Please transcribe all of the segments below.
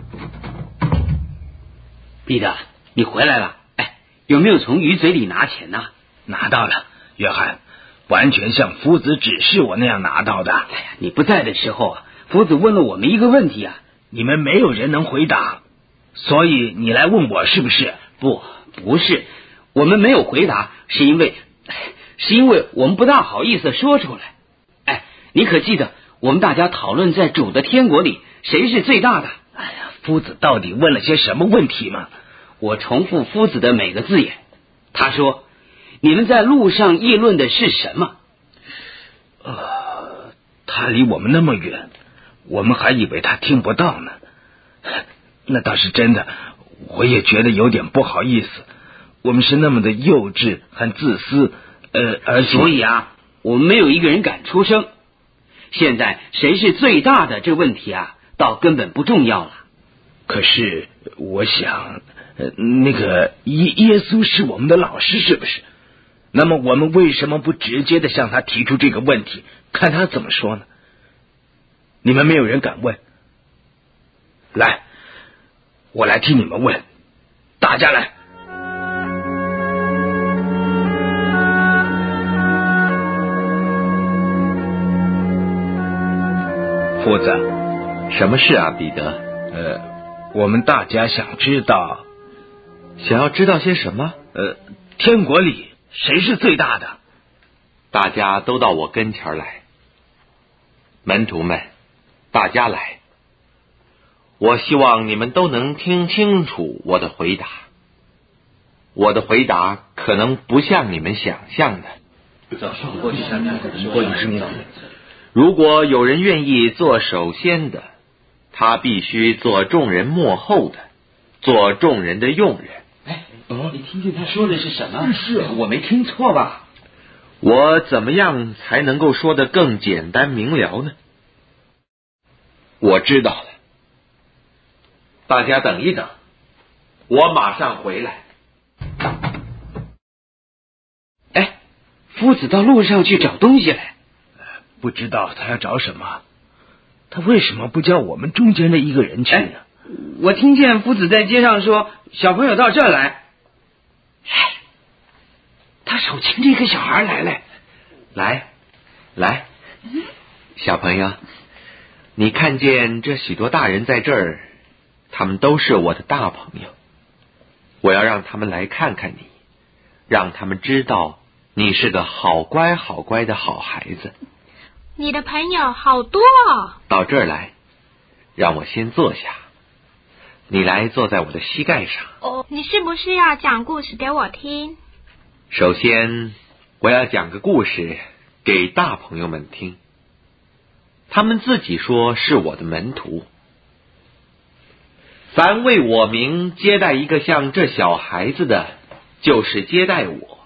彼得，你回来了。哎，有没有从鱼嘴里拿钱呢？ 拿到了，约翰，完全像夫子指示我那样拿到的。 哎呀，你不在的时候啊，夫子问了我们一个问题啊， 你们没有人能回答，所以你来问我是不是？ 不是，我们没有回答，是因为我们不大好意思说出来。哎，你可记得我们大家讨论在主的天国里谁是最大的？ 哎呀，夫子到底问了些什么问题吗？ 我重复夫子的每个字眼。他说，你们在路上议论的是什么？ 他离我们那么远，我们还以为他听不到呢。那倒是真的，我也觉得有点不好意思。我们是那么的幼稚和自私，而且所以啊，我们没有一个人敢出声。现在谁是最大的这问题啊，倒根本不重要了。 可是我想，那个耶稣是我们的老师，是不是？那么我们为什么不直接的向他提出这个问题，看他怎么说呢？你们没有人敢问，来，我来替你们问，大家来。夫子， 什么事啊，彼得？ 我们大家想知道， 想要知道些什么？ 天国里谁是最大的？ 大家都到我跟前来，门徒们，大家来。我希望你们都能听清楚我的回答。我的回答可能不像你们想象的。如果有人愿意做首先的，他必须做众人末后的，做众人的用人。 你听见他说的是什么？是我没听错吧？ 我怎么样才能够说得更简单明了呢？我知道了，大家等一等，我马上回来。 哎，夫子到路上去找东西来， 不知道他要找什么，他为什么不叫我们中间的一个人去呢？ 我听见夫子在街上说，小朋友到这儿来。他手牵着一个小孩来了。 来，小朋友，你看见这许多大人在这儿，他们都是我的大朋友。我要让他们来看看你，让他们知道你是个好乖好乖的好孩子。 你的朋友好多哦。 到这儿来，让我先坐下。你来坐在我的膝盖上。 你是不是要讲故事给我听？ 首先，我要讲个故事给大朋友们听。他们自己说是我的门徒。凡为我名接待一个像这小孩子的，就是接待我。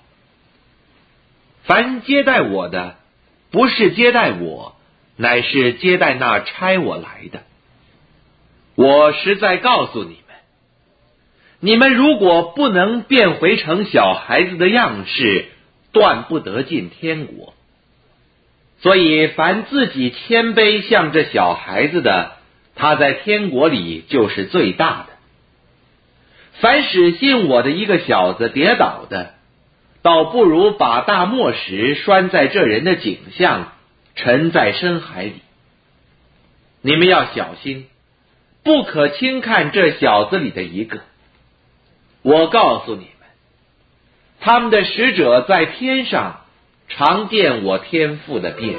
凡接待我的，不是接待我，乃是接待那差我来的。我实在告诉你们，你们如果不能变回成小孩子的样式，断不得进天国。所以凡自己谦卑像这小孩子的，他在天国里就是最大的。凡使信我的一个小子跌倒的，倒不如把大磨石拴在这人的颈项，沉在深海里。你们要小心，不可轻看这小子里的一个。我告诉你们，他们的使者在天上常见我天父的面。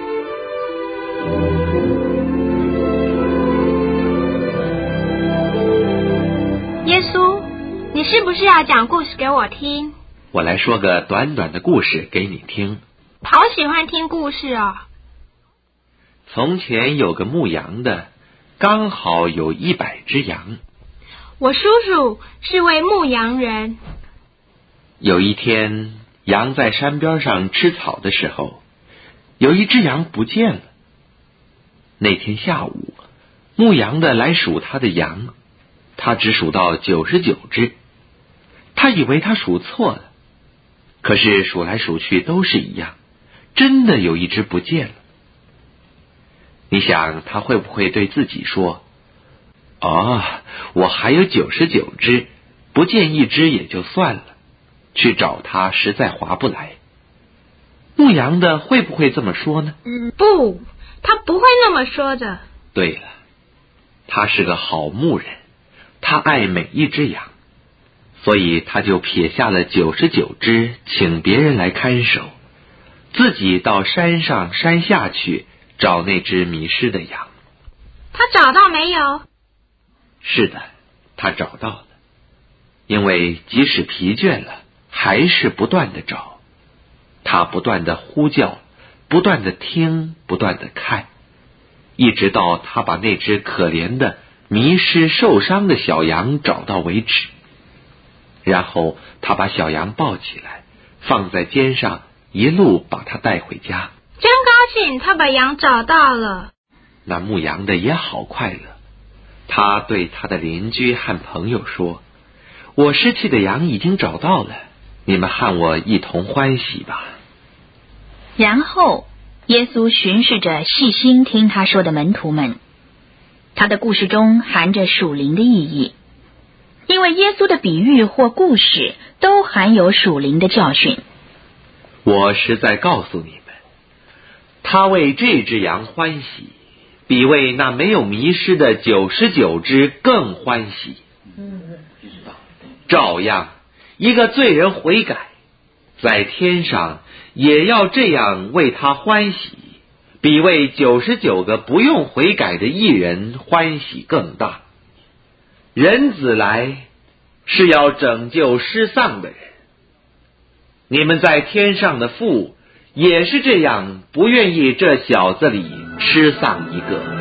耶稣，你是不是要讲故事给我听？ 我来说个短短的故事给你听。 好喜欢听故事哦。 从前有个牧羊的，刚好有100只羊。 我叔叔是位牧羊人。 有一天，羊在山边上吃草的时候，有一只羊不见了。那天下午，牧羊的来数他的羊，他只数到99只。他以为他数错了，可是数来数去都是一样，真的有一只不见了。你想他会不会对自己说， 哦，我还有99只，不见一只也就算了，去找它实在划不来。牧羊的会不会这么说呢？ 不，他不会那么说的。 对了，他是个好牧人，他爱每一只羊，所以他就撇下了99只，请别人来看守，自己到山上山下去找那只迷失的羊。 他找到没有？ 是的，他找到了，因为即使疲倦了，还是不断地找。他不断地呼叫，不断地听，不断地看，一直到他把那只可怜的迷失受伤的小羊找到为止。然后他把小羊抱起来，放在肩上，一路把它带回家。 真高兴，他把羊找到了。 那牧羊的也好快乐，他对他的邻居和朋友说：“我失去的羊已经找到了，你们和我一同欢喜吧。” 然后耶稣巡视着细心听他说的门徒们，他的故事中含着属灵的意义，因为耶稣的比喻或故事都含有属灵的教训。 我实在告诉你们，他为这只羊欢喜，比为那没有迷失的99只更欢喜。照样，一个罪人悔改，在天上也要这样为他欢喜，比为99个不用悔改的义人欢喜更大。人子来是要拯救失丧的人，你们在天上的父也是这样，不愿意这小子里失丧一个。